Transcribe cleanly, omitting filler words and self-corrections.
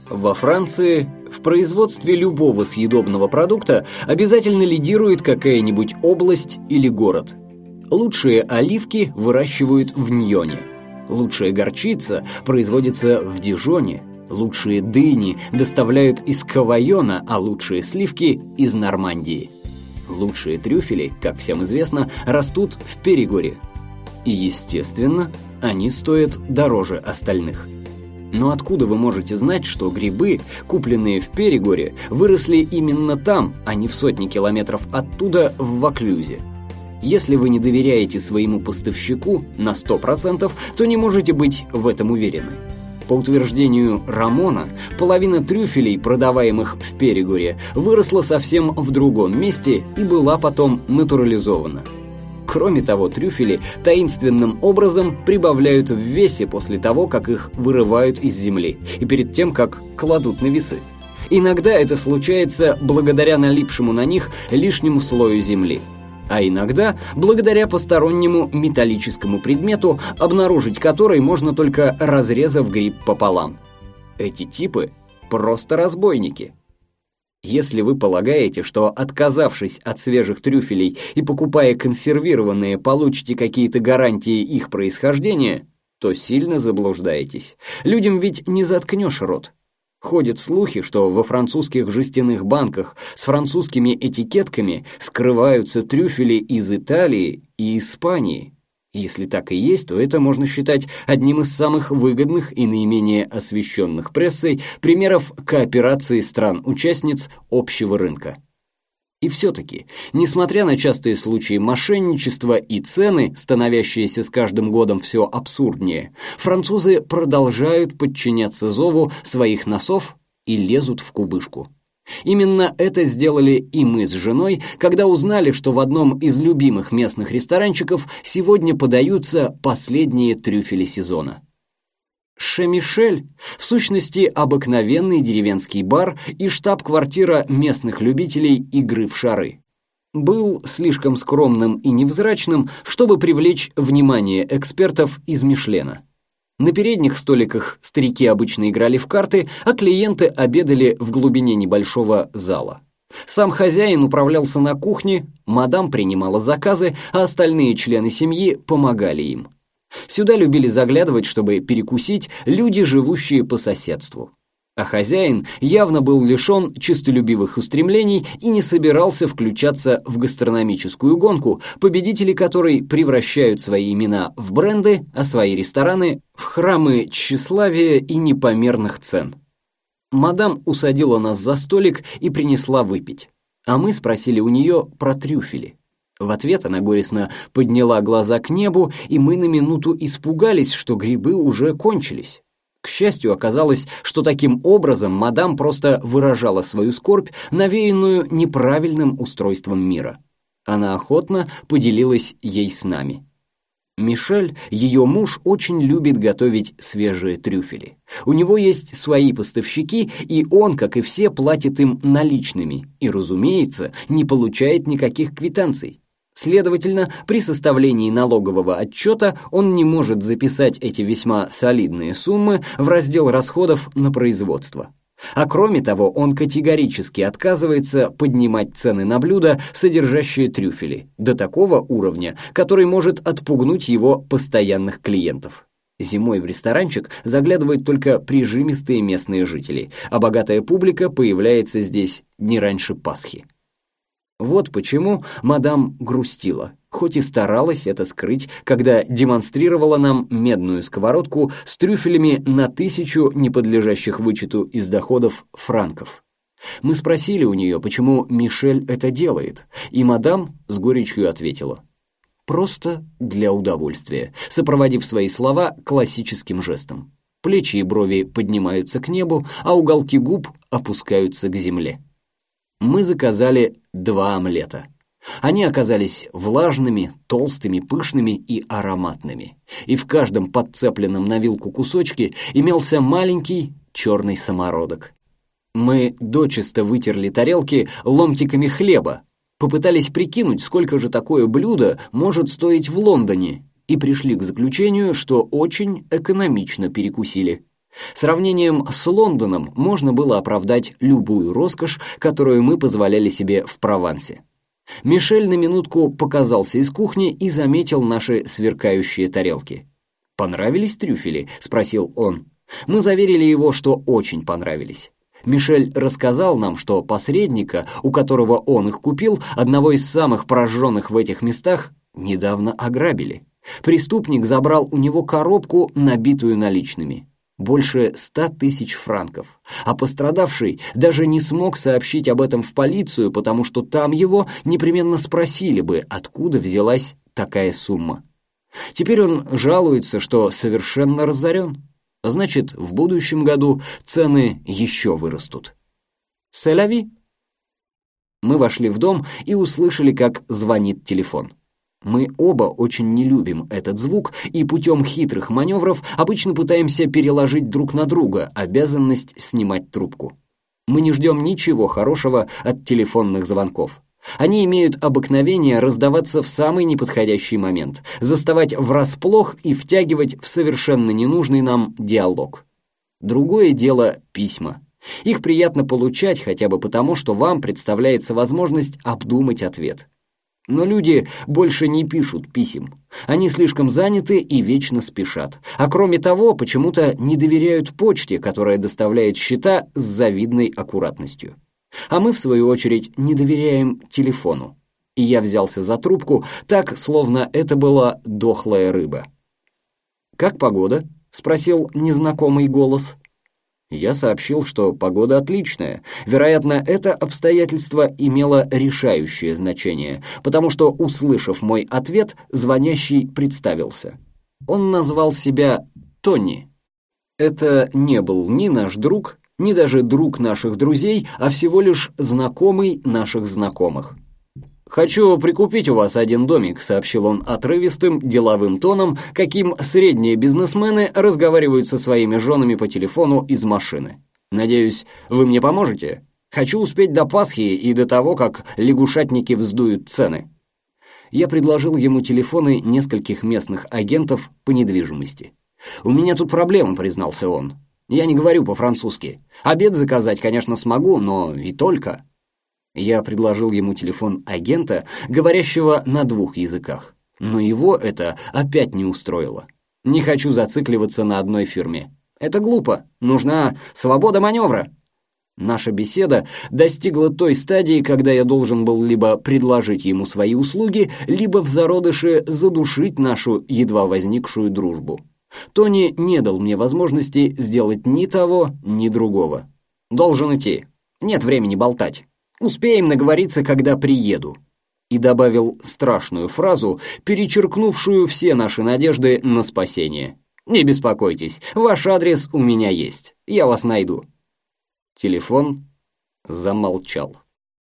Во Франции в производстве любого съедобного продукта обязательно лидирует какая-нибудь область или город. Лучшие оливки выращивают в Ньоне, лучшая горчица производится в Дижоне, лучшие дыни доставляют из Кавайона, а лучшие сливки – из Нормандии. Лучшие трюфели, как всем известно, растут в Перигоре. И, естественно, они стоят дороже остальных. Но откуда вы можете знать, что грибы, купленные в Перигоре, выросли именно там, а не в сотни километров оттуда, в Ваклюзе? Если вы не доверяете своему поставщику на 100%, то не можете быть в этом уверены. По утверждению Рамона, половина трюфелей, продаваемых в Перигоре, выросла совсем в другом месте и была потом натурализована. Кроме того, трюфели таинственным образом прибавляют в весе после того, как их вырывают из земли, и перед тем, как кладут на весы. Иногда это случается благодаря налипшему на них лишнему слою земли. А иногда благодаря постороннему металлическому предмету, обнаружить который можно только разрезав гриб пополам. Эти типы просто разбойники. Если вы полагаете, что, отказавшись от свежих трюфелей и покупая консервированные, получите какие-то гарантии их происхождения, то сильно заблуждаетесь. Людям ведь не заткнешь рот. Ходят слухи, что во французских жестяных банках с французскими этикетками скрываются трюфели из Италии и Испании. Если так и есть, то это можно считать одним из самых выгодных и наименее освещенных прессой примеров кооперации стран-участниц общего рынка. И все-таки, несмотря на частые случаи мошенничества и цены, становящиеся с каждым годом все абсурднее, французы продолжают подчиняться зову своих носов и лезут в кубышку. Именно это сделали и мы с женой, когда узнали, что в одном из любимых местных ресторанчиков сегодня подаются последние трюфели сезона. Ше-Мишель в сущности обыкновенный деревенский бар и штаб-квартира местных любителей игры в шары. Был слишком скромным и невзрачным, чтобы привлечь внимание экспертов из Мишлена. На передних столиках старики обычно играли в карты, а клиенты обедали в глубине небольшого зала. Сам хозяин управлялся на кухне, мадам принимала заказы, а остальные члены семьи помогали им. Сюда любили заглядывать, чтобы перекусить, люди, живущие по соседству. А хозяин явно был лишен честолюбивых устремлений и не собирался включаться в гастрономическую гонку, победители которой превращают свои имена в бренды, а свои рестораны в храмы тщеславия и непомерных цен. Мадам усадила нас за столик и принесла выпить, а мы спросили у нее про трюфели. В ответ она горестно подняла глаза к небу, и мы на минуту испугались, что грибы уже кончились. К счастью, оказалось, что таким образом мадам просто выражала свою скорбь, навеянную неправильным устройством мира. Она охотно поделилась ей с нами. Мишель, ее муж, очень любит готовить свежие трюфели. У него есть свои поставщики, и он, как и все, платит им наличными и, разумеется, не получает никаких квитанций. Следовательно, при составлении налогового отчета он не может записать эти весьма солидные суммы в раздел расходов на производство. А кроме того, он категорически отказывается поднимать цены на блюда, содержащие трюфели, до такого уровня, который может отпугнуть его постоянных клиентов. Зимой в ресторанчик заглядывают только прижимистые местные жители, а богатая публика появляется здесь не раньше Пасхи. Вот почему мадам грустила, хоть и старалась это скрыть, когда демонстрировала нам медную сковородку с трюфелями на 1000 неподлежащих вычету из доходов франков. Мы спросили у нее, почему Мишель это делает, и мадам с горечью ответила: «Просто для удовольствия», сопроводив свои слова классическим жестом. Плечи и брови поднимаются к небу, а уголки губ опускаются к земле. Мы заказали 2 омлета. Они оказались влажными, толстыми, пышными и ароматными. И в каждом подцепленном на вилку кусочке имелся маленький черный самородок. Мы дочисто вытерли тарелки ломтиками хлеба, попытались прикинуть, сколько же такое блюдо может стоить в Лондоне, и пришли к заключению, что очень экономично перекусили. Сравнением с Лондоном можно было оправдать любую роскошь, которую мы позволяли себе в Провансе. Мишель на минутку показался из кухни и заметил наши сверкающие тарелки. «Понравились трюфели?» — спросил он. Мы заверили его, что очень понравились. Мишель рассказал нам, что посредника, у которого он их купил, одного из самых прожженных в этих местах, недавно ограбили. Преступник забрал у него коробку, набитую наличными. Больше 100 000 франков. А пострадавший даже не смог сообщить об этом в полицию, потому что там его непременно спросили бы, откуда взялась такая сумма. Теперь он жалуется, что совершенно разорен. Значит, в будущем году цены еще вырастут. C'est la vie. Мы вошли в дом и услышали, как звонит телефон. Мы оба очень не любим этот звук и путем хитрых маневров обычно пытаемся переложить друг на друга обязанность снимать трубку. Мы не ждем ничего хорошего от телефонных звонков. Они имеют обыкновение раздаваться в самый неподходящий момент, заставать врасплох и втягивать в совершенно ненужный нам диалог. Другое дело письма. Их приятно получать хотя бы потому, что вам представляется возможность обдумать ответ. Но люди больше не пишут писем. Они слишком заняты и вечно спешат. А кроме того, почему-то не доверяют почте, которая доставляет счета с завидной аккуратностью. А мы, в свою очередь, не доверяем телефону. И я взялся за трубку так, словно это была дохлая рыба. «Как погода?» — спросил незнакомый голос. Я сообщил, что погода отличная. Вероятно, это обстоятельство имело решающее значение, потому что, услышав мой ответ, звонящий представился. Он назвал себя Тони. Это не был ни наш друг, ни даже друг наших друзей, а всего лишь знакомый наших знакомых. «Хочу прикупить у вас один домик», — сообщил он отрывистым, деловым тоном, каким средние бизнесмены разговаривают со своими женами по телефону из машины. «Надеюсь, вы мне поможете? Хочу успеть до Пасхи и до того, как лягушатники вздуют цены». Я предложил ему телефоны нескольких местных агентов по недвижимости. «У меня тут проблема», — признался он. «Я не говорю по-французски. Обед заказать, конечно, смогу, но и только». Я предложил ему телефон агента, говорящего на 2 языках. Но его это опять не устроило. Не хочу зацикливаться на одной фирме. Это глупо. Нужна свобода маневра. Наша беседа достигла той стадии, когда я должен был либо предложить ему свои услуги, либо в зародыше задушить нашу едва возникшую дружбу. Тони не дал мне возможности сделать ни того, ни другого. «Должен идти. Нет времени болтать. Успеем наговориться, когда приеду». И добавил страшную фразу, перечеркнувшую все наши надежды на спасение. «Не беспокойтесь, ваш адрес у меня есть. Я вас найду». Телефон замолчал.